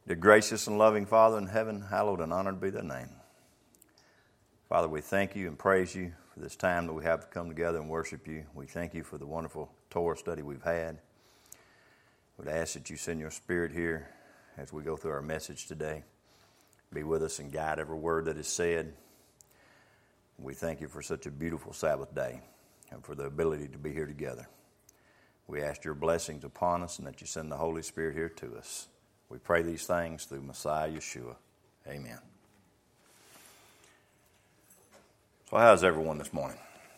Dear gracious and loving Father in heaven, hallowed and honored be thy name. Father, we thank you and praise you for this time that we have to come together and worship you. We thank you for the wonderful Torah study we've had. We'd ask that you send your Spirit here as we go through our message today. Be with us and guide every word that is said. We thank you for such a beautiful Sabbath day and for the ability to be here together. We ask your blessings upon us and that you send the Holy Spirit here to us. We pray these things through Messiah Yeshua. Amen. So how's everyone this morning?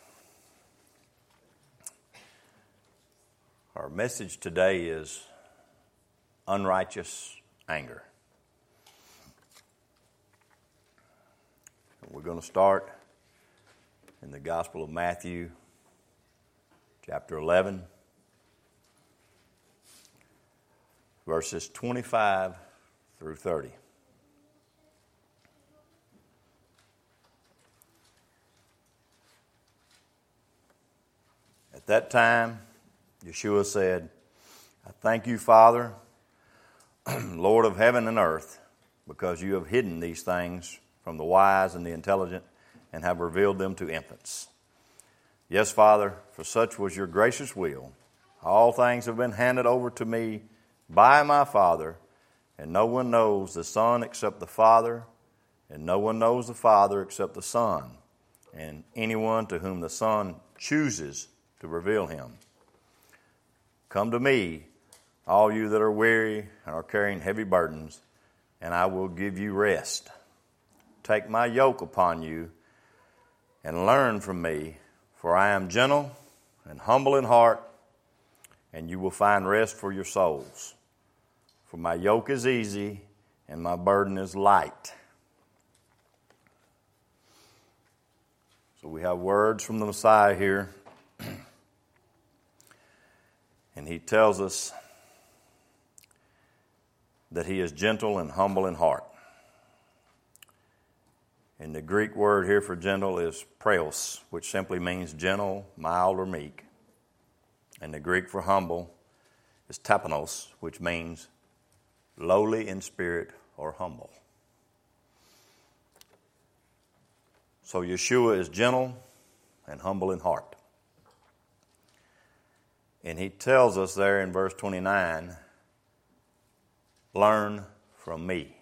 Our message today is unrighteous anger. We're going to start in the Gospel of Matthew, chapter 11. Verses 25 through 30. At that time, Yeshua said, I thank you, Father, Lord of heaven and earth, because you have hidden these things from the wise and the intelligent and have revealed them to infants. Yes, Father, for such was your gracious will. All things have been handed over to me by my Father, and no one knows the Son except the Father, and no one knows the Father except the Son, and anyone to whom the Son chooses to reveal him. Come to me, all you that are weary and are carrying heavy burdens, and I will give you rest. Take my yoke upon you and learn from me, for I am gentle and humble in heart, and you will find rest for your souls. For my yoke is easy and my burden is light. So we have words from the Messiah here. And he tells us that he is gentle and humble in heart. And the Greek word here for gentle is praos, which simply means gentle, mild, or meek. And the Greek for humble is tapanos, which means lowly in spirit or humble. So Yeshua is gentle and humble in heart. And he tells us there in verse 29, learn from me.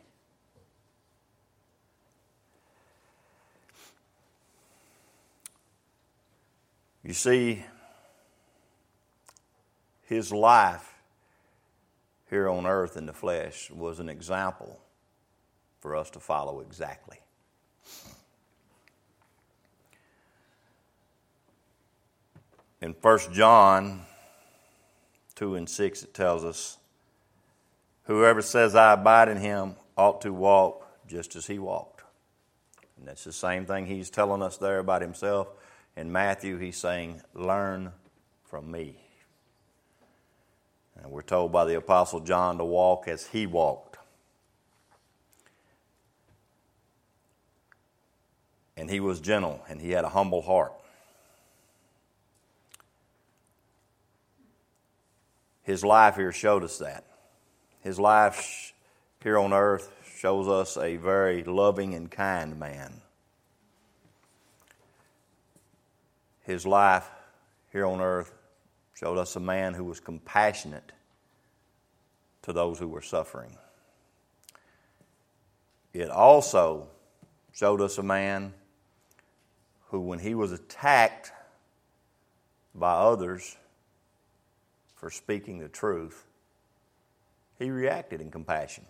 You see, his life here on earth in the flesh was an example for us to follow exactly. In 1 John 2 and 6 it tells us, whoever says I abide in him ought to walk just as he walked. And that's the same thing he's telling us there about himself. In Matthew he's saying, learn from me. And we're told by the Apostle John to walk as he walked. And he was gentle and he had a humble heart. His life here showed us that. His life here on earth shows us a very loving and kind man. His life here on earth showed us a man who was compassionate to those who were suffering. It also showed us a man who, when he was attacked by others for speaking the truth, he reacted in compassion.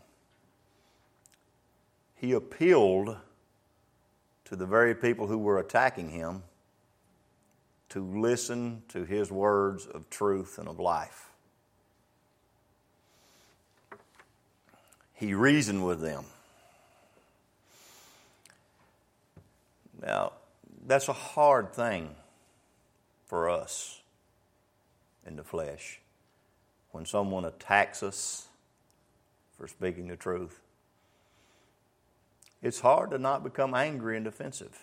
He appealed to the very people who were attacking him to listen to his words of truth and of life. He reasoned with them. Now, that's a hard thing for us in the flesh. When someone attacks us for speaking the truth, it's hard to not become angry and defensive.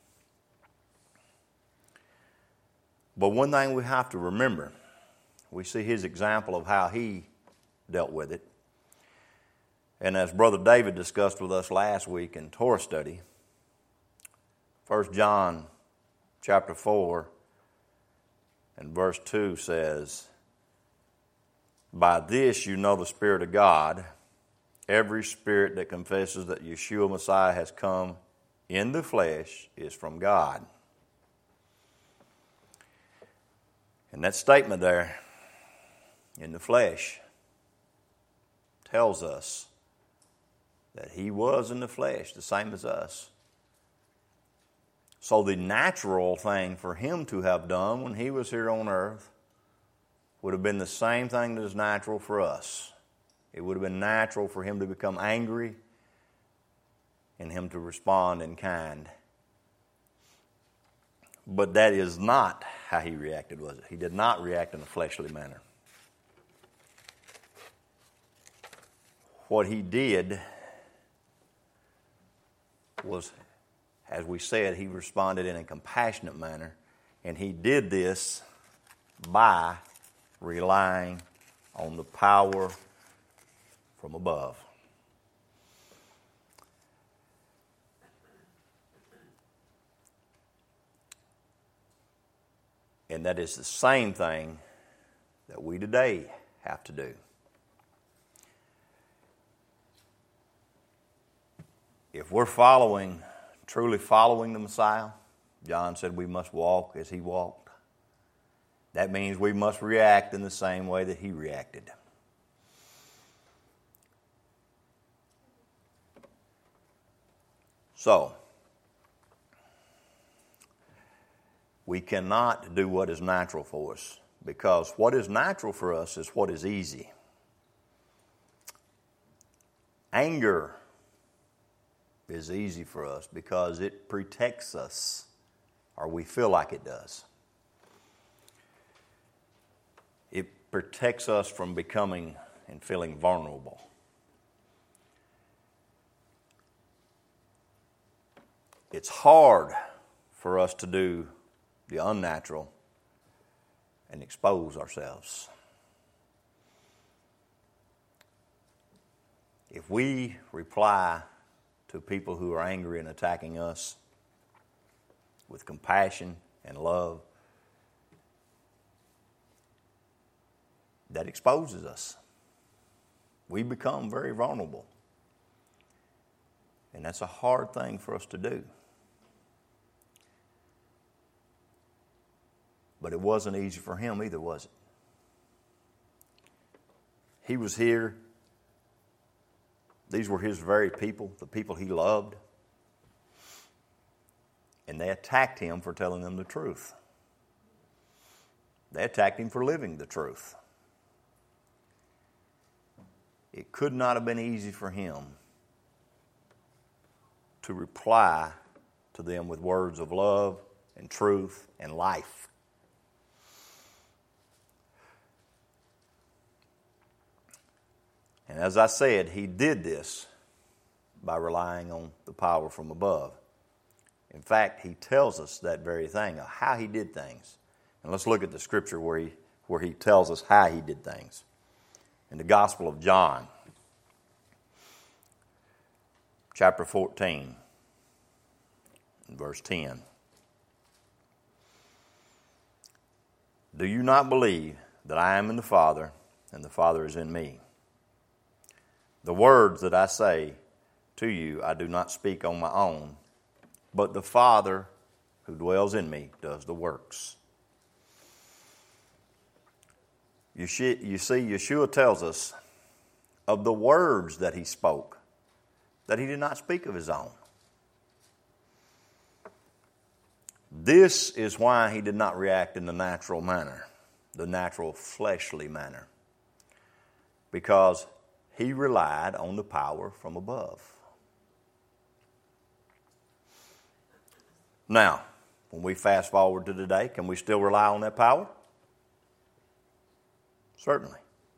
But one thing we have to remember, we see his example of how he dealt with it. And as Brother David discussed with us last week in Torah study, 1 John chapter 4 and verse 2 says, "By this you know the Spirit of God. Every spirit that confesses that Yeshua Messiah has come in the flesh is from God." And that statement there, in the flesh, tells us that he was in the flesh, the same as us. So the natural thing for him to have done when he was here on earth would have been the same thing that is natural for us. It would have been natural for him to become angry and him to respond in kind. But that is not how he reacted, was it? He did not react in a fleshly manner. What he did was, as we said, he responded in a compassionate manner, and he did this by relying on the power from above. And that is the same thing that we today have to do. If we're truly following the Messiah, John said we must walk as he walked. That means we must react in the same way that he reacted. So, we cannot do what is natural for us, because what is natural for us is what is easy. Anger is easy for us because it protects us, or we feel like it does. It protects us from becoming and feeling vulnerable. It's hard for us to do the unnatural and expose ourselves. If we reply to people who are angry and attacking us with compassion and love, that exposes us. We become very vulnerable. And that's a hard thing for us to do. But it wasn't easy for him either, was it? He was here. These were his very people, the people he loved. And they attacked him for telling them the truth. They attacked him for living the truth. It could not have been easy for him to reply to them with words of love and truth and life. And as I said, he did this by relying on the power from above. In fact, he tells us that very thing, of how he did things. And let's look at the scripture where he tells us how he did things. In the Gospel of John, chapter 14, and verse 10. "Do you not believe that I am in the Father, and the Father is in me? The words that I say to you, I do not speak on my own, but the Father who dwells in me does the works." You see, Yeshua tells us of the words that he spoke, that he did not speak of his own. This is why he did not react in the natural manner, the natural fleshly manner, because he relied on the power from above. Now, when we fast forward to today, can we still rely on that power? Certainly.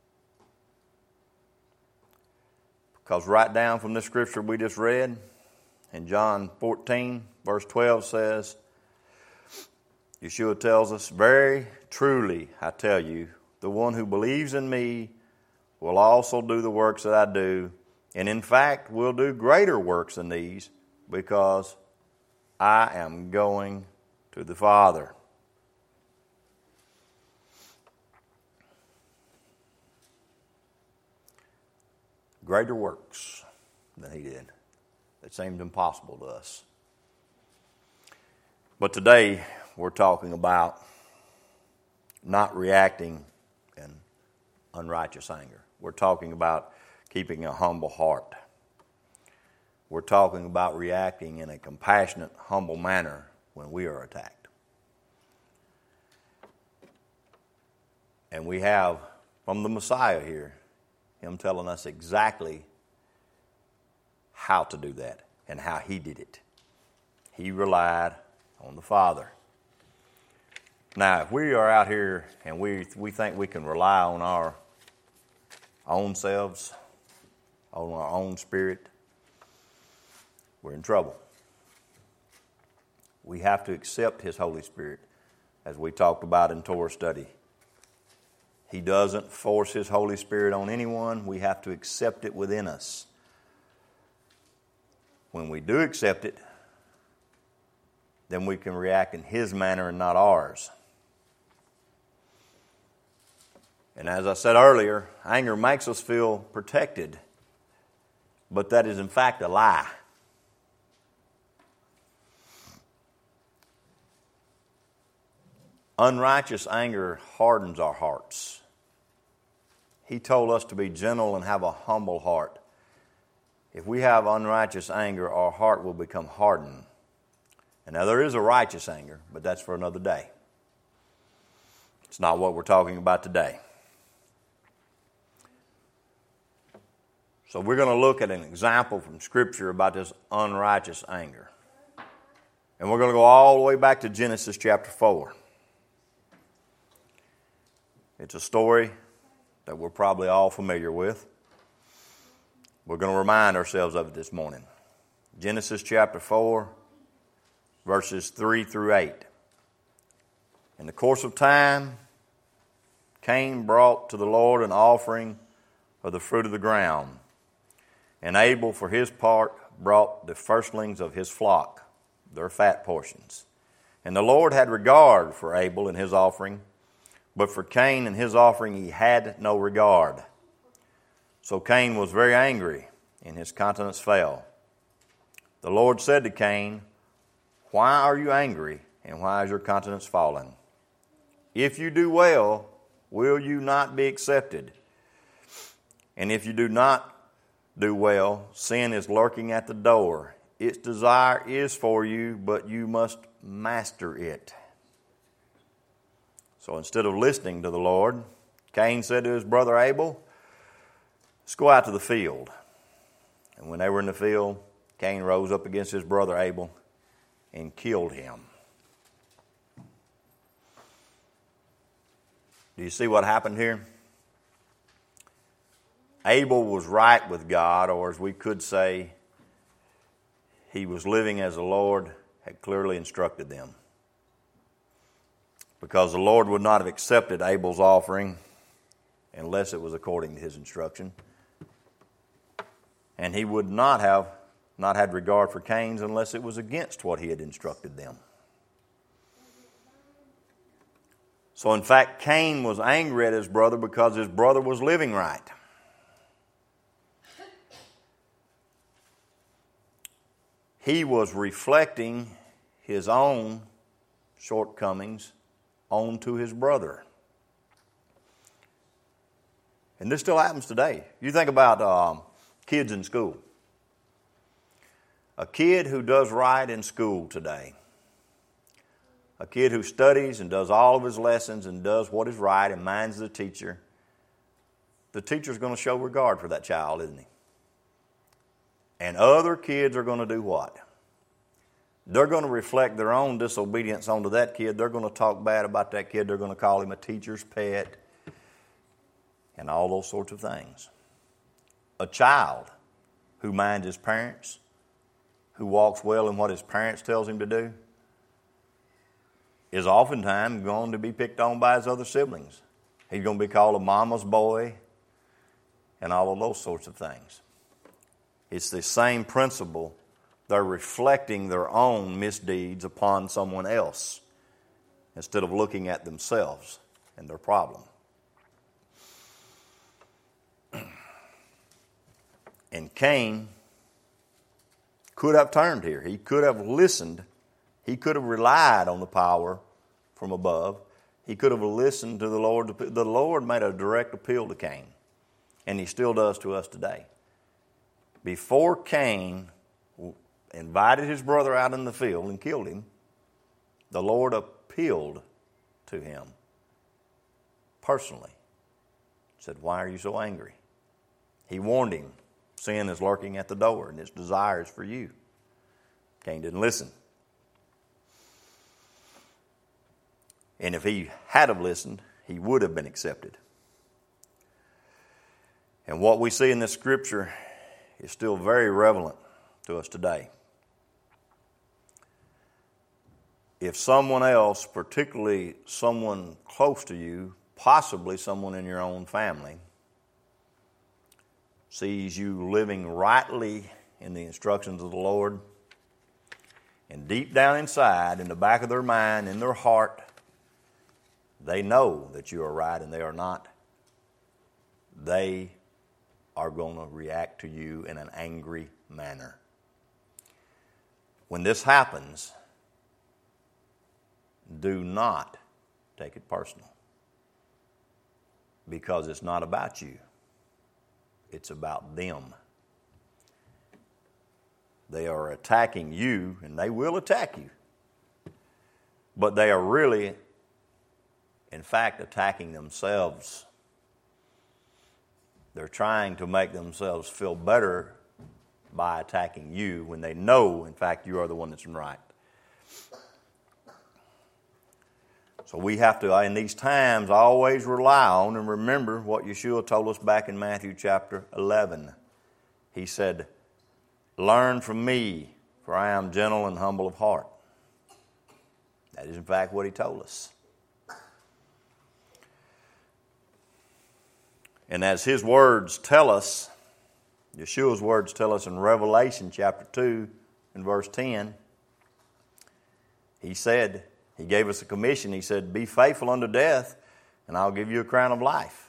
Because right down from the scripture we just read, in John 14, verse 12 says, Yeshua tells us, "Very truly, I tell you, the one who believes in me will also do the works that I do, And in fact, will do greater works than these, because I am going to the Father. Greater works than he did. It seemed impossible to us. But today, we're talking about not reacting in unrighteous anger. We're talking about keeping a humble heart. We're talking about reacting in a compassionate, humble manner when we are attacked. And we have, from the Messiah here, him telling us exactly how to do that and how he did it. He relied on the Father. Now, if we are out here and we think we can rely on our own selves, on our own spirit, we're in trouble. We have to accept his Holy Spirit, as we talked about in Torah study. He doesn't force his Holy Spirit on anyone. We have to accept it within us. When we do accept it, then we can react in his manner and not ours. And as I said earlier, anger makes us feel protected, but that is in fact a lie. Unrighteous anger hardens our hearts. He told us to be gentle and have a humble heart. If we have unrighteous anger, our heart will become hardened. And now there is a righteous anger, but that's for another day. It's not what we're talking about today. So we're going to look at an example from Scripture about this unrighteous anger. And we're going to go all the way back to Genesis chapter 4. It's a story that we're probably all familiar with. We're going to remind ourselves of it this morning. Genesis chapter 4, verses 3 through 8. In the course of time, Cain brought to the Lord an offering of the fruit of the ground. And Abel, for his part, brought the firstlings of his flock, their fat portions. And the Lord had regard for Abel and his offering, but for Cain and his offering he had no regard. So Cain was very angry, and his countenance fell. The Lord said to Cain, "Why are you angry, and why is your countenance fallen? If you do well, will you not be accepted? And if you do not do well, sin is lurking at the door. Its desire is for you, but you must master it." So instead of listening to the Lord, Cain said to his brother Abel, "Let's go out to the field." And when they were in the field, Cain rose up against his brother Abel and killed him. Do you see what happened here? Abel was right with God, or as we could say, he was living as the Lord had clearly instructed them. Because the Lord would not have accepted Abel's offering unless it was according to his instruction. And he would not have not had regard for Cain's unless it was against what he had instructed them. So in fact, Cain was angry at his brother because his brother was living right. He was reflecting his own shortcomings onto his brother. And this still happens today. You think about kids in school. A kid who does right in school today, a kid who studies and does all of his lessons and does what is right and minds the teacher's going to show regard for that child, isn't he? And other kids are going to do what? They're going to reflect their own disobedience onto that kid. They're going to talk bad about that kid. They're going to call him a teacher's pet and all those sorts of things. A child who minds his parents, who walks well in what his parents tells him to do, is oftentimes going to be picked on by his other siblings. He's going to be called a mama's boy and all of those sorts of things. It's the same principle. They're reflecting their own misdeeds upon someone else instead of looking at themselves and their problem. And Cain could have turned here. He could have listened. He could have relied on the power from above. He could have listened to the Lord. The Lord made a direct appeal to Cain, and He still does to us today. Before Cain invited his brother out in the field and killed him, the Lord appealed to him personally. Said, "Why are you so angry?" He warned him, sin is lurking at the door and its desires for you. Cain didn't listen. And if he had have listened, he would have been accepted. And what we see in this scripture is still very relevant to us today. If someone else, particularly someone close to you, possibly someone in your own family, sees you living rightly in the instructions of the Lord, and deep down inside, in the back of their mind, in their heart, they know that you are right and they are not, they are going to react to you in an angry manner. When this happens, do not take it personal, because it's not about you. It's about them. They are attacking you, and they will attack you. But they are really, in fact, attacking themselves. They're trying to make themselves feel better by attacking you when they know, in fact, you are the one that's right. So we have to, in these times, always rely on and remember what Yeshua told us back in Matthew chapter 11. He said, "Learn from me, for I am gentle and humble of heart." That is, in fact, what He told us. And as His words tell us, Yeshua's words tell us in Revelation chapter 2 and verse 10, He said, He gave us a commission. He said, "Be faithful unto death, and I'll give you a crown of life."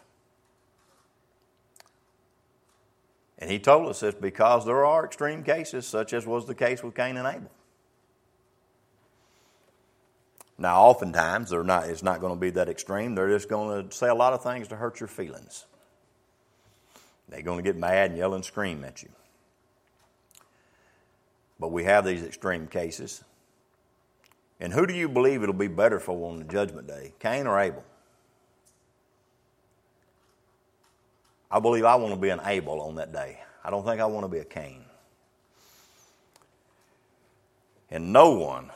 And He told us this because there are extreme cases, such as was the case with Cain and Abel. Now, oftentimes, it's not going to be that extreme. They're just going to say a lot of things to hurt your feelings. They're going to get mad and yell and scream at you. But we have these extreme cases. And who do you believe it'll be better for on the judgment day, Cain or Abel? I believe I want to be an Abel on that day. I don't think I want to be a Cain. And no one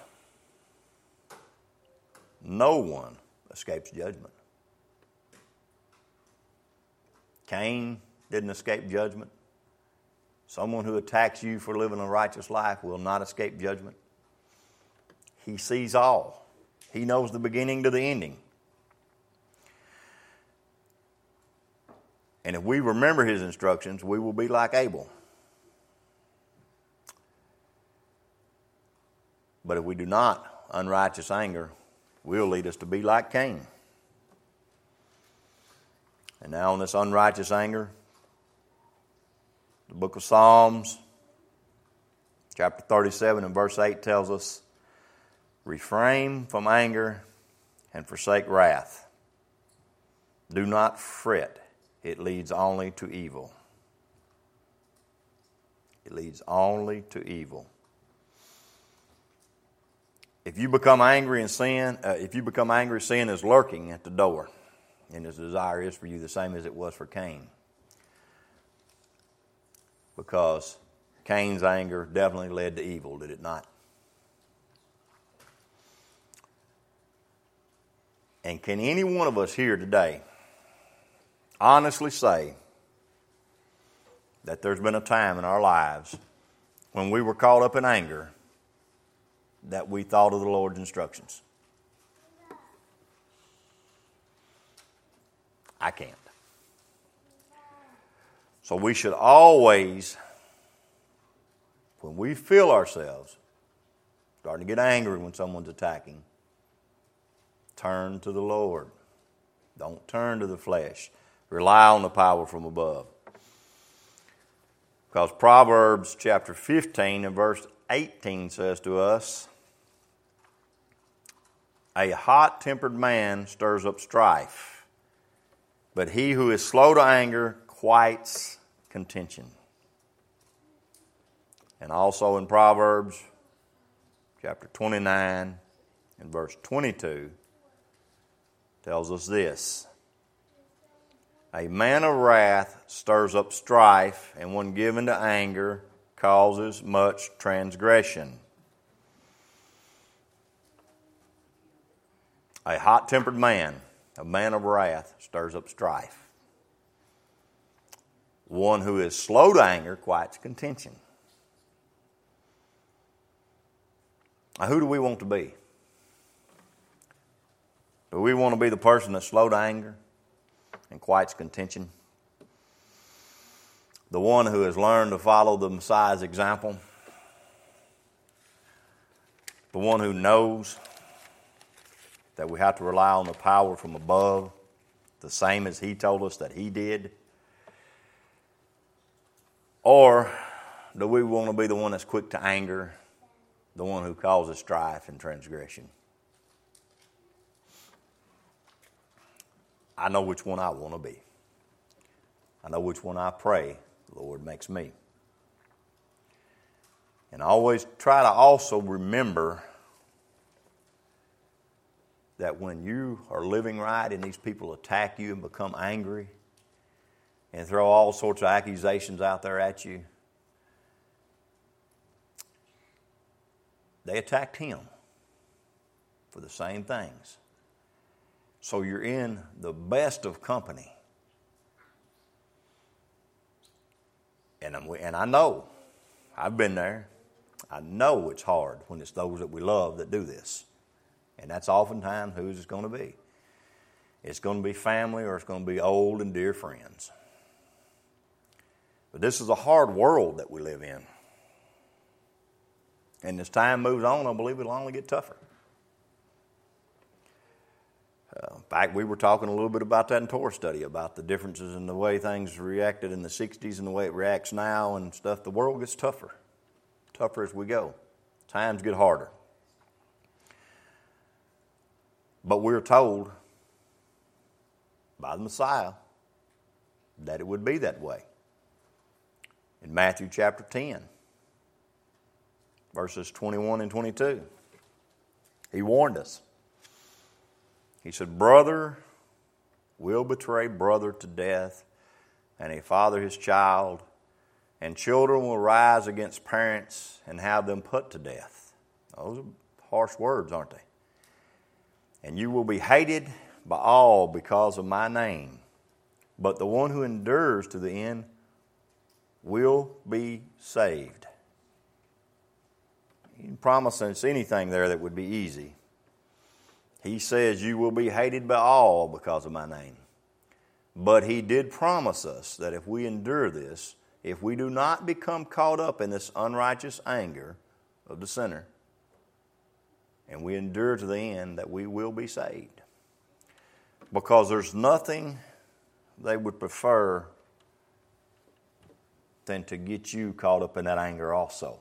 escapes judgment. Cain didn't escape judgment. Someone who attacks you for living a righteous life will not escape judgment. He sees all. He knows the beginning to the ending. And if we remember His instructions, we will be like Abel. But if we do not, unrighteous anger will lead us to be like Cain. And now on this unrighteous anger, the book of Psalms, chapter 37 and verse 8 tells us, "Refrain from anger and forsake wrath. Do not fret. It leads only to evil." It leads only to evil. If you become angry and sin, sin is lurking at the door, and His desire is for you the same as it was for Cain. Because Cain's anger definitely led to evil, did it not? And can any one of us here today honestly say that there's been a time in our lives when we were caught up in anger that we thought of the Lord's instructions? I can't. So we should always when we feel ourselves starting to get angry when someone's attacking, turn to the Lord. Don't turn to the flesh. Rely on the power from above. Because Proverbs chapter 15 and verse 18 says to us, a hot-tempered man stirs up strife, but he who is slow to anger quiets contention. And also in Proverbs chapter 29 and verse 22 tells us this. A man of wrath stirs up strife, and one given to anger causes much transgression. A hot-tempered man, a man of wrath, stirs up strife. One who is slow to anger quiets contention. Now, who do we want to be? Do we want to be the person that's slow to anger and quiets contention? The one who has learned to follow the Messiah's example? The one who knows that we have to rely on the power from above, the same as he told us that he did? Or do we want to be the one that's quick to anger, the one who causes strife and transgression? I know which one I want to be. I know which one I pray the Lord makes me. And I always try to also remember that when you are living right and these people attack you and become angry and throw all sorts of accusations out there at you, they attacked him for the same things. So you're in the best of company. And I know, I've been there. I know it's hard when it's those that we love that do this. And that's oftentimes who it's going to be. It's going to be family, or it's going to be old and dear friends. But this is a hard world that we live in. And as time moves on, I believe it'll only get tougher. In fact, we were talking a little bit about that in Torah study, about the differences in the way things reacted in the 60s and the way it reacts now and stuff. The world gets tougher as we go. Times get harder. But we're told by the Messiah that it would be that way. In Matthew chapter 10, verses 21 and 22, he warned us. He said, brother will betray brother to death, and a father his child, and children will rise against parents and have them put to death. Those are harsh words, aren't they? And you will be hated by all because of my name. But the one who endures to the end will be saved. He didn't promise us anything there that would be easy. He says you will be hated by all because of my name. But he did promise us that if we endure this, if we do not become caught up in this unrighteous anger of the sinner, and we endure to the end, that we will be saved. Because there's nothing they would prefer than to get you caught up in that anger also.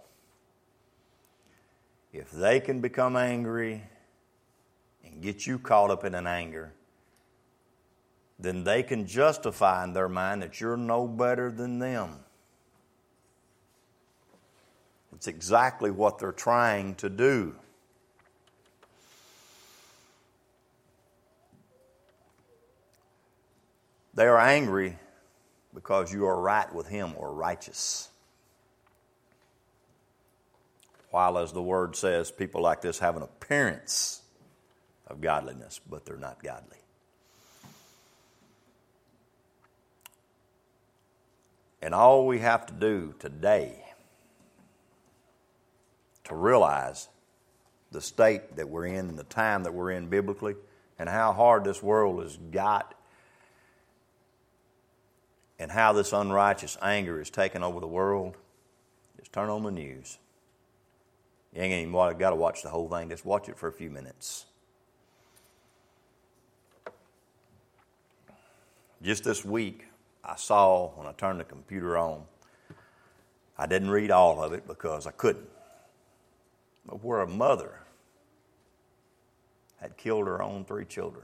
If they can become angry and get you caught up in an anger, then they can justify in their mind that you're no better than them. It's exactly what they're trying to do. They are angry because you are right with him, or righteous. While, as the word says, people like this have an appearance of godliness, but they're not godly. And all we have to do today to realize the state that we're in and the time that we're in biblically, and how hard this world has got, and how this unrighteous anger is taking over the world, is Just turn on the news. You ain't even got to watch the whole thing. Just watch it for a few minutes. Just this week, I saw when I turned the computer on, I didn't read all of it because I couldn't, but where a mother had killed her own 3 children.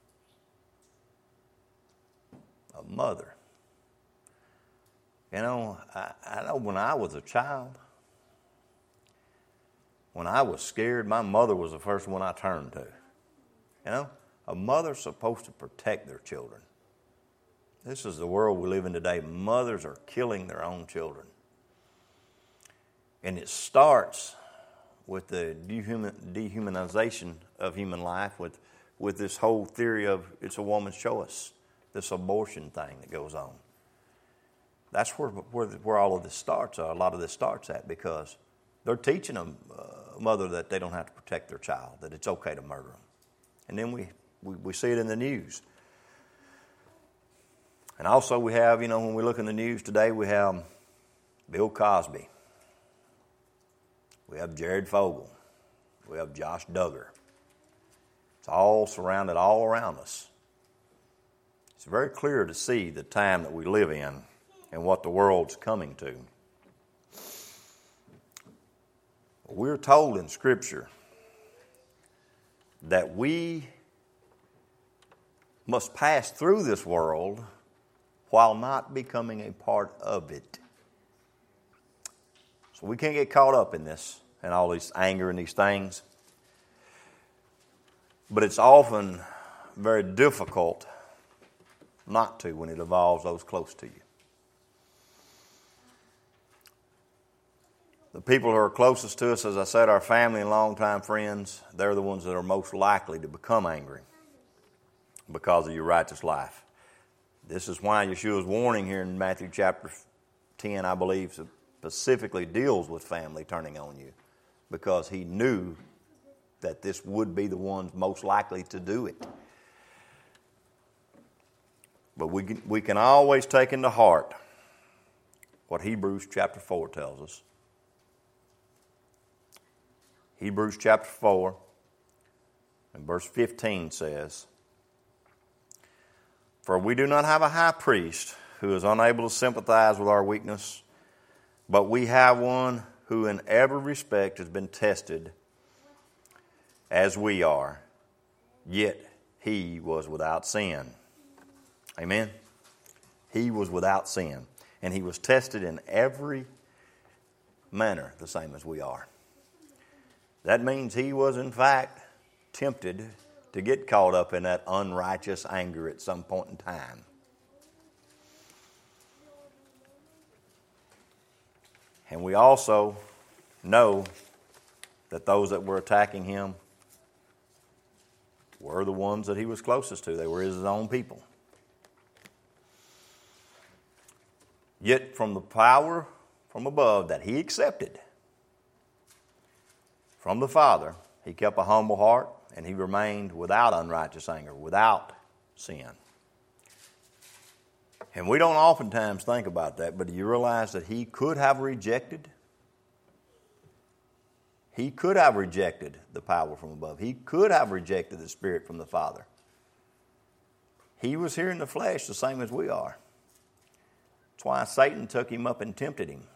A mother. You know, I know when I was a child, when I was scared, my mother was the first one I turned to. You know, a mother's supposed to protect their children. This is the world we live in today. Mothers are killing their own children. And it starts with the dehumanization of human life, with this whole theory of it's a woman's choice, this abortion thing that goes on. That's where all of this starts, a lot of this starts at, because they're teaching a mother that they don't have to protect their child, that it's okay to murder them. And then we see it in the news. And also we have, when we look in the news today, we have Bill Cosby. We have Jared Fogle. We have Josh Duggar. It's all surrounded all around us. It's very clear to see the time that we live in and what the world's coming to. We're told in Scripture that we must pass through this world while not becoming a part of it. So we can't get caught up in this and all this anger and these things. But it's often very difficult not to when it involves those close to you. The people who are closest to us, as I said, our family and longtime friends, they're the ones that are most likely to become angry because of your righteous life. This is why Yeshua's warning here in Matthew chapter 10, I believe, specifically deals with family turning on you, because he knew that this would be the ones most likely to do it. But we can always take into heart what Hebrews chapter 4 tells us. Hebrews chapter 4 and verse 15 says, "For we do not have a high priest who is unable to sympathize with our weakness, but we have one who in every respect has been tested as we are, yet he was without sin." Amen? He was without sin, and he was tested in every manner the same as we are. That means he was in fact tempted to get caught up in that unrighteous anger at some point in time. And we also know that those that were attacking him were the ones that he was closest to. They were his own people. Yet from the power from above that he accepted from the Father, he kept a humble heart, and he remained without unrighteous anger, without sin. And we don't oftentimes think about that, but do you realize that he could have rejected? He could have rejected the power from above. He could have rejected the Spirit from the Father. He was here in the flesh the same as we are. That's why Satan took him up and tempted him,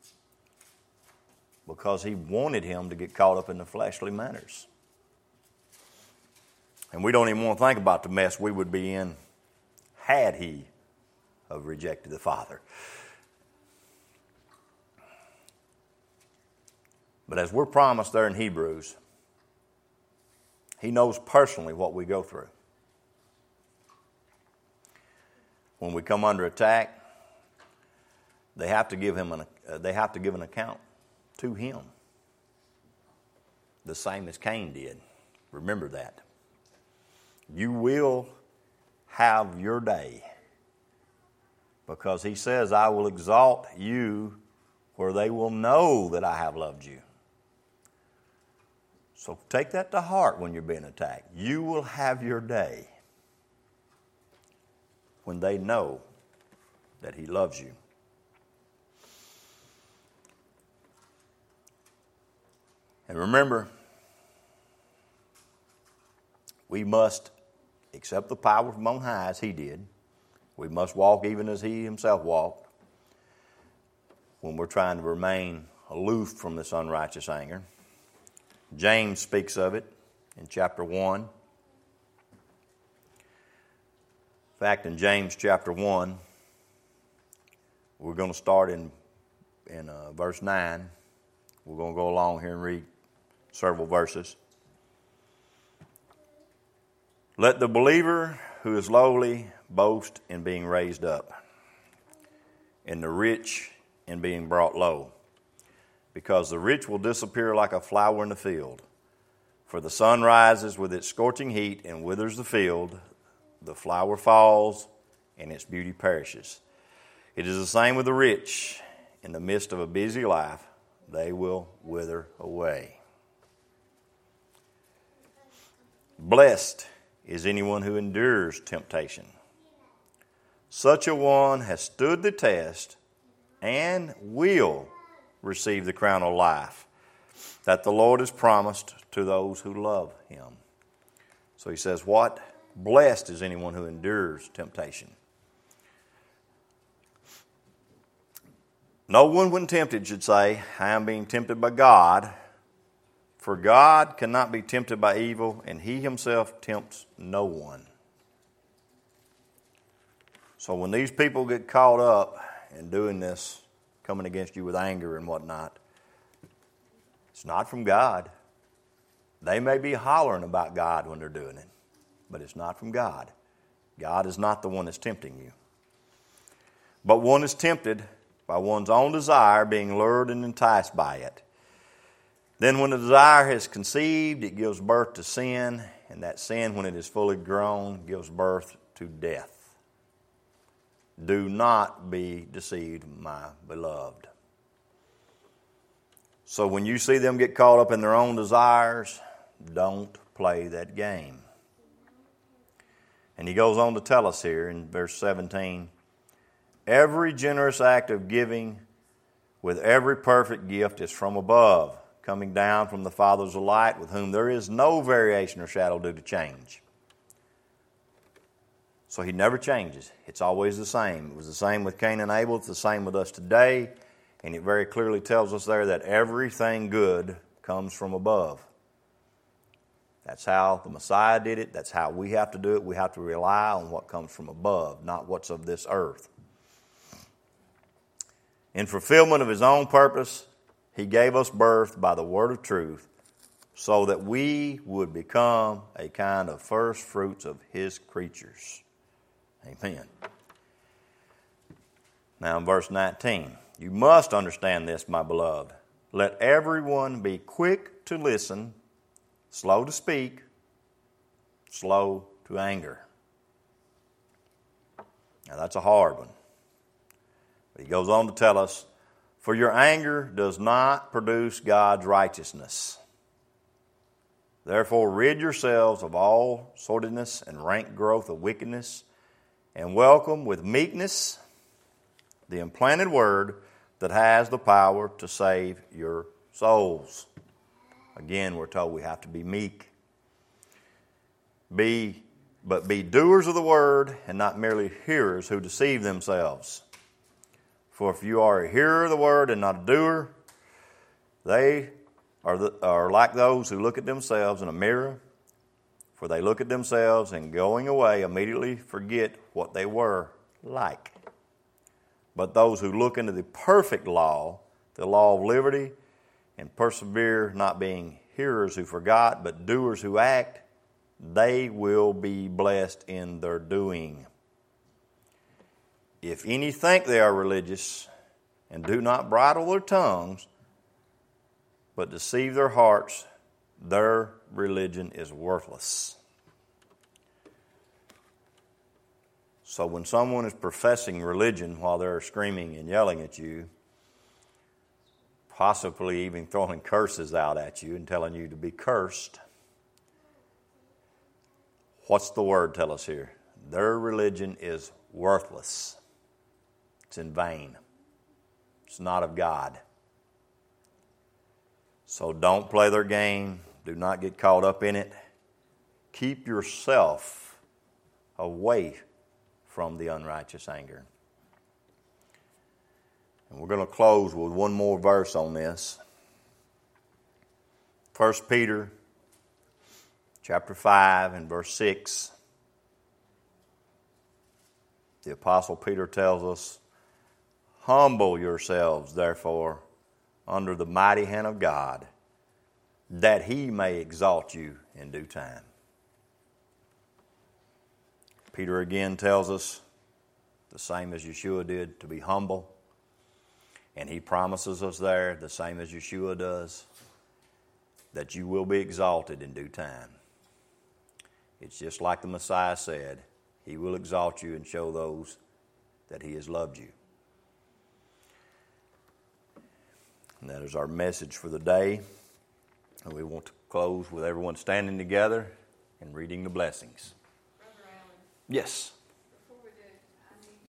because he wanted him to get caught up in the fleshly matters. And we don't even want to think about the mess we would be in had he have rejected the Father. But as we're promised there in Hebrews, he knows personally what we go through. When we come under attack, they have to give an account to him, the same as Cain did. Remember that. You will have your day, because he says, "I will exalt you where they will know that I have loved you." So take that to heart when you're being attacked. You will have your day when they know that he loves you. And remember, we must accept the power from on high as he did. We must walk even as he himself walked when we're trying to remain aloof from this unrighteous anger. James speaks of it in chapter 1. In fact, in James chapter 1, we're going to start in verse 9. We're going to go along here and read several verses. Let the believer who is lowly boast in being raised up, and the rich in being brought low, because the rich will disappear like a flower in the field. For the sun rises with its scorching heat and withers the field, the flower falls, and its beauty perishes. It is the same with the rich. In the midst of a busy life, they will wither away. Blessed is anyone who endures temptation. Such a one has stood the test and will receive the crown of life that the Lord has promised to those who love him. So he says, what? Blessed is anyone who endures temptation. No one when tempted should say, I am being tempted by God. For God cannot be tempted by evil, and he himself tempts no one. So when these people get caught up in doing this, coming against you with anger and whatnot, it's not from God. They may be hollering about God when they're doing it, but it's not from God. God is not the one that's tempting you. But one is tempted by one's own desire, being lured and enticed by it. Then when the desire has conceived, it gives birth to sin, and that sin, when it is fully grown, gives birth to death. Do not be deceived, my beloved. So when you see them get caught up in their own desires, don't play that game. And he goes on to tell us here in verse 17, every generous act of giving with every perfect gift is from above, coming down from the Father of light, with whom there is no variation or shadow due to change. So he never changes. It's always the same. It was the same with Cain and Abel. It's the same with us today. And it very clearly tells us there that everything good comes from above. That's how the Messiah did it. That's how we have to do it. We have to rely on what comes from above, not what's of this earth. In fulfillment of his own purpose, he gave us birth by the word of truth, so that we would become a kind of first fruits of his creatures. Amen. Now in verse 19, you must understand this, my beloved. Let everyone be quick to listen, slow to speak, slow to anger. Now that's a hard one. But he goes on to tell us, for your anger does not produce God's righteousness. Therefore rid yourselves of all sordidness and rank growth of wickedness, and welcome with meekness the implanted word that has the power to save your souls. Again, we're told we have to be meek. But be doers of the word and not merely hearers who deceive themselves. For if you are a hearer of the word and not a doer, they are like those who look at themselves in a mirror. For they look at themselves and going away immediately forget what they were like. But those who look into the perfect law, the law of liberty, and persevere, not being hearers who forgot, but doers who act, they will be blessed in their doing. If any think they are religious and do not bridle their tongues, but deceive their hearts, their religion is worthless. So when someone is professing religion while they're screaming and yelling at you, possibly even throwing curses out at you and telling you to be cursed, what's the word tell us here? Their religion is worthless. It's in vain. It's not of God. So don't play their game. Do not get caught up in it. Keep yourself away from the unrighteous anger. And we're going to close with one more verse on this. 1 Peter chapter 5 and verse 6. The Apostle Peter tells us, "Humble yourselves, therefore, under the mighty hand of God, that He may exalt you in due time." Peter again tells us, the same as Yeshua did, to be humble. And he promises us there, the same as Yeshua does, that you will be exalted in due time. It's just like the Messiah said, He will exalt you and show those that He has loved you. And that is our message for the day. And we want to close with everyone standing together and reading the blessings. Brother Allen. Yes.